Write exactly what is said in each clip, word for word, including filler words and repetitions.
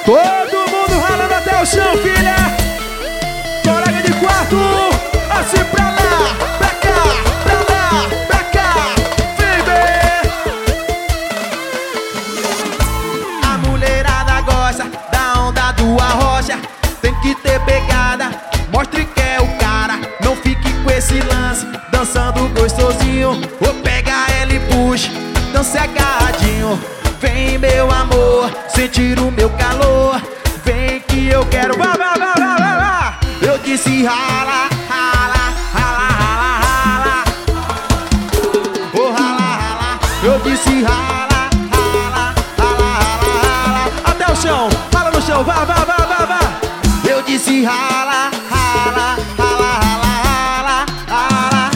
Todo mundo ralando até o chão, filha. Colega de quarto, assim pra lá, pra cá, pra lá, pra cá. Vem ver. A mulherada gosta da onda do arrocha. Tem que ter pegada, mostre que é o cara. Não fique com esse lance, dançando gostosinho. Ou pega ela e puxa, dança agarradinho. Vem meu amor, sentir o meu calor. Vem que eu quero, vá, vá, vá, vá, vá, vá. Eu disse rala, rala, rala, rala, rala. Oh rala, rala. Eu disse rala, rala, rala, rala, rala. Até o chão, rala no chão, vá, vá, vá, vá, vá. Eu disse rala, rala, rala, rala, rala, rala.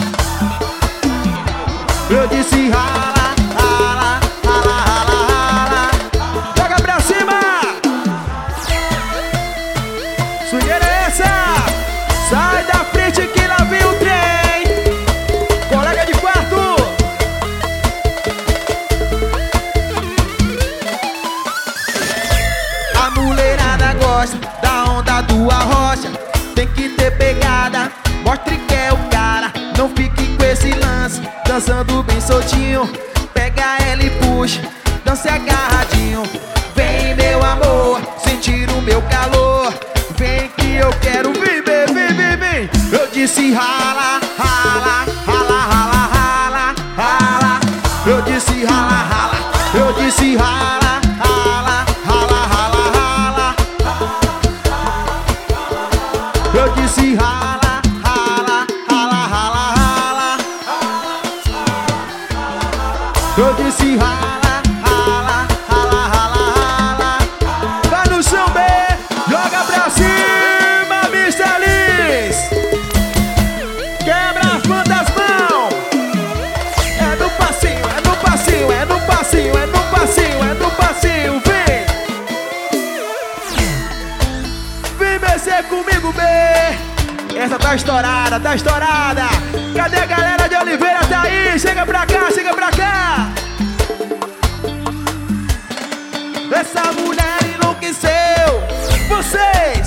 Eu disse rala, rala, rala, rala, rala. Joga pra cima. Swingueira é essa. Sai da frente que lá vem o trem. Colega de quarto. A mulherada gosta da onda do arrocha. Tem que ter pegada, mostre que é o cara. Não fique com esse lance, dançando bem soltinho. Pega ela e puxa, dance agarradinho. Vem meu amor, sentir o meu calor. Vem que eu quero viver, vem, vem, vem. Eu disse rala, rala, rala, rala, rala, rala. Eu disse rala, rala. Eu disse rala, rala, rala, rala, rala. Eu disse rala, rala, rala, rala, rala. Eu disse rala, rala, rala, rala, rala. Vai no chão, B. Joga pra cima, mister Liz. Quebra as mãos das mãos. É no passinho, é no passinho, é no passinho, é no passinho, é no passinho. Vem. Vem mexer comigo, B. Essa tá estourada, tá estourada. Cadê a galera de Oliveira? Tá aí, chega pra cá, chega pra cá. Essa mulher enlouqueceu Vocês.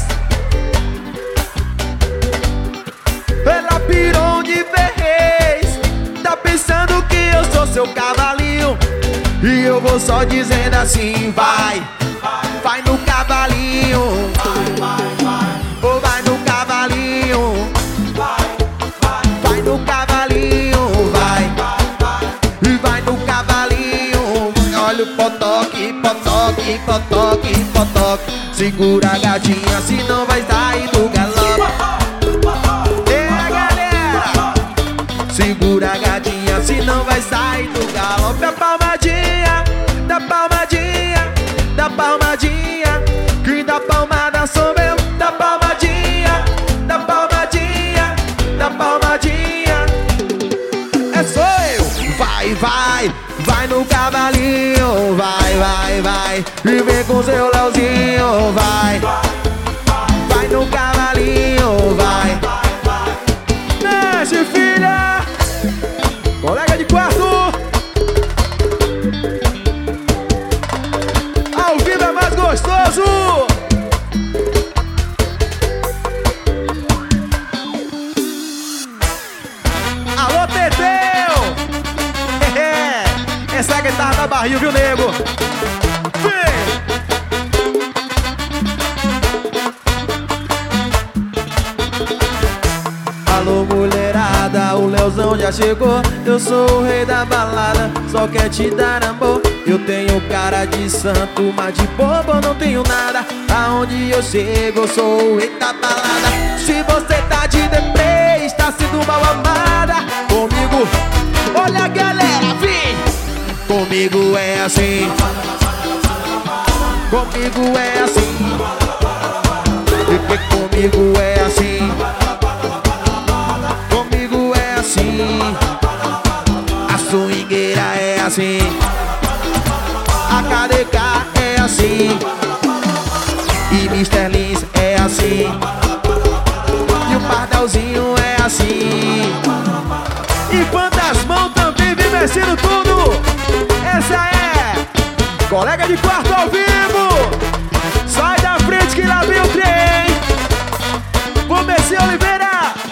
Ela pirou de vez. Tá pensando que eu sou seu cavalinho. E eu vou só dizendo assim: vai, vai no cavalinho. Ou vai no cavalinho. Vai no cavalinho, vai. E vai no cavalinho. Olha o potoque, potoque, potoque, potoque. Segura a gatinha, senão vai sair do galope. É, galera. Segura a gatinha, senão vai sair do galope. Da palmadinha, da palmadinha, da palmadinha. Que da palmada sou eu. Da palmadinha, da palmadinha, da palmadinha. É sou eu. Vai, vai, vai no cavalinho. Vai, vai, vai. E vem com seu Leozinho. Vai, vai no cavalinho. Vai. Mexe, filha. Colega de quarto. Ao vivo é mais gostoso. Alô, Teteu. Essa guitarra da barril, viu, nego? Vem. Alô, mulherada, o Leozão já chegou. Eu sou o rei da balada, só quer te dar amor. Eu tenho cara de santo, mas de bobo eu não tenho nada. Aonde eu chego, eu sou o rei da balada. Se você tá de deprê, está sendo mal amada. Comigo, olha a galera, vem. Comigo é assim. Comigo é assim. E comigo é assim. Comigo é assim. A swingueira é assim. A K D K é assim. E mister Lins é assim. E o Pardalzinho é assim. E Fantasmão também vem mexendo tudo. Essa é Colega de Quarto ao vivo. Sai da frente que lá vem o trem. Comecei Oliveira.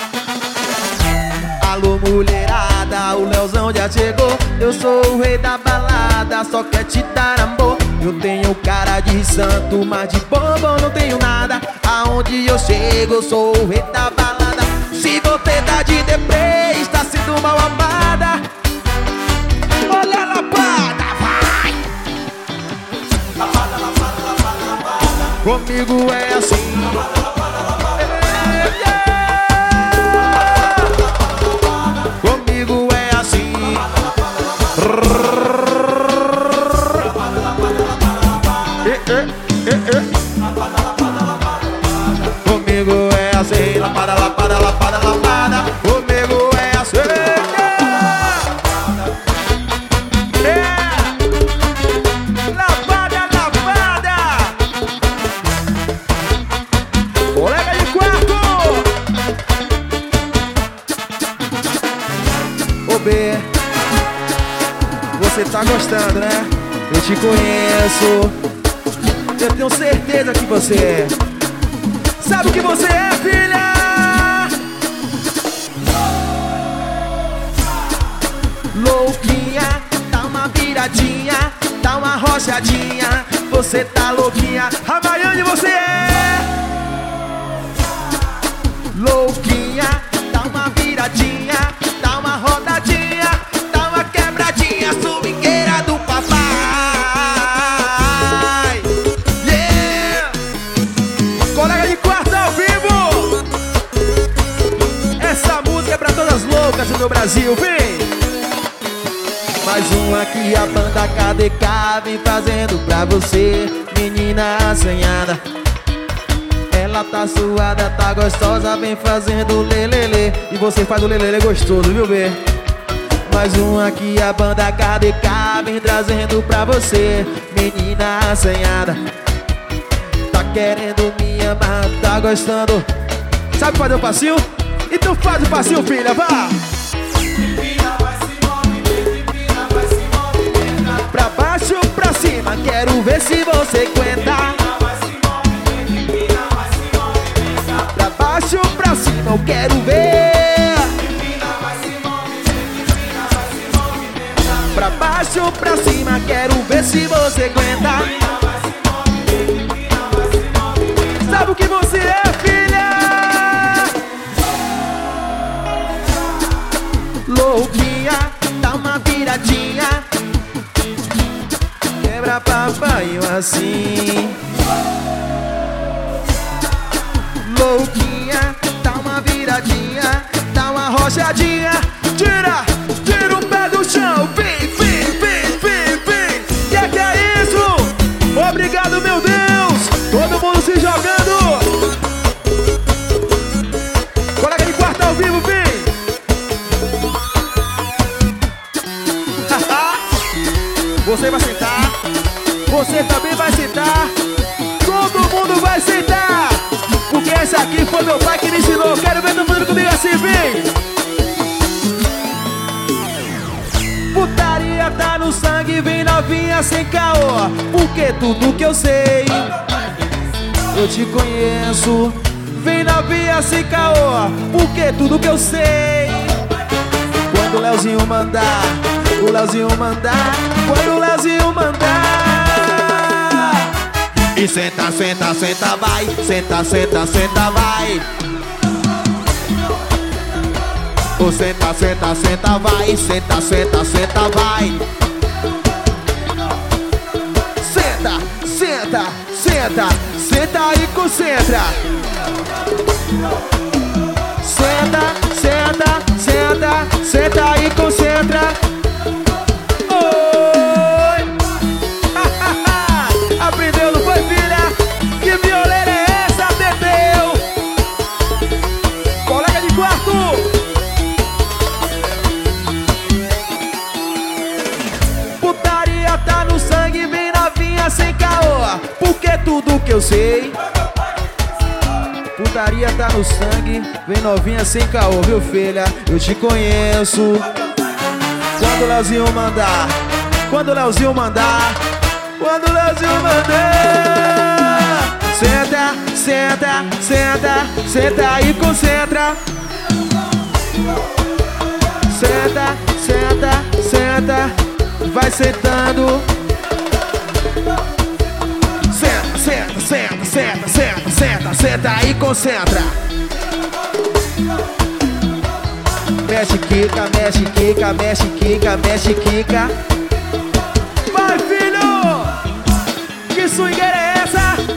Alô mulherada, o Leozão já chegou. Eu sou o rei da balada, só quer te dar amor. Eu tenho cara de santo, mas de bobo não tenho nada. Aonde eu chego, eu sou o rei da balada. Se você tá de deprê, está sendo mal amada. Olha a lapada, vai! Lapada, lapada, lapada, lapada. Comigo é assim. Comigo é assim. Comigo é assim. Lapada, lapada, lapada, lapada. Comigo é assim. É. Lapada, lapada. Colega de quarto. Ô B, você tá gostando, né? Eu te conheço. Eu tenho certeza que você é. Sabe o que você é, filha? Louquinha, dá uma viradinha, dá uma rochadinha. Você tá louquinha. A Maiane você é. Louquinha, dá uma viradinha, dá uma rodadinha, dá uma quebradinha, swingueira do papai. Yeah! Colega de quarto ao vivo. Essa música é pra todas as loucas do meu Brasil, vem. Mais um aqui, a banda K D K vem fazendo pra você, menina assanhada. Ela tá suada, tá gostosa, vem fazendo lelele. E você faz o lelele gostoso, viu, B? Mais um aqui, a banda K D K vem trazendo pra você, menina assanhada. Tá querendo me amar, tá gostando. Sabe fazer o passinho? Então faz o passinho, filha, vá. Pra baixo, pra cima, quero ver se você aguenta. Pra baixo, pra cima, eu quero ver. Pra baixo, pra cima, quero ver se você aguenta. Sabe o que você é, filha? Louquinha, dá uma viradinha, quebra papai assim. Louquinha, dá uma viradinha, dá uma rochadinha. Tira, tira o pé do chão. Vem, vem, vem, vem, vem. Que que é isso? Obrigado, meu Deus. Todo mundo se jogando. Colega de quarto ao vivo, vem. Você vai sentar. Você também vai sentar. Todo mundo vai sentar. Porque esse aqui foi meu pai que me ensinou. Quero ver todo mundo comigo assim, vem. Putaria tá no sangue, vem novinha sem caô. Porque tudo que eu sei, eu te conheço. Vem novinha sem caô. Porque tudo que eu sei. Quando o Leozinho mandar, o Leozinho mandar, quando o Leozinho mandar. E senta, senta, senta, vai. Senta, senta, senta, vai. Oh, senta, senta, senta, vai. Senta, senta, senta, vai. Senta, senta, senta, senta e concentra. Senta, senta, senta, senta e concentra. Oi! Aprendeu, não foi, filha? Que violeira é essa, Teteu? Colega de quarto. Putaria tá no sangue, vem novinha sem caô. Porque tudo que eu sei. Putaria tá no sangue, vem novinha sem caô, viu, filha? Eu te conheço. Quando o Leozinho mandar, quando o Leozinho mandar, quando o Leozinho mandar. Senta, senta, senta e concentra. Senta, senta, senta, vai sentando. Senta, senta, senta, senta, senta, senta, senta e concentra. Mexe, quica, mexe, quica, mexe, quica, mexe, quica. Vai, filho! Que swingueira é essa?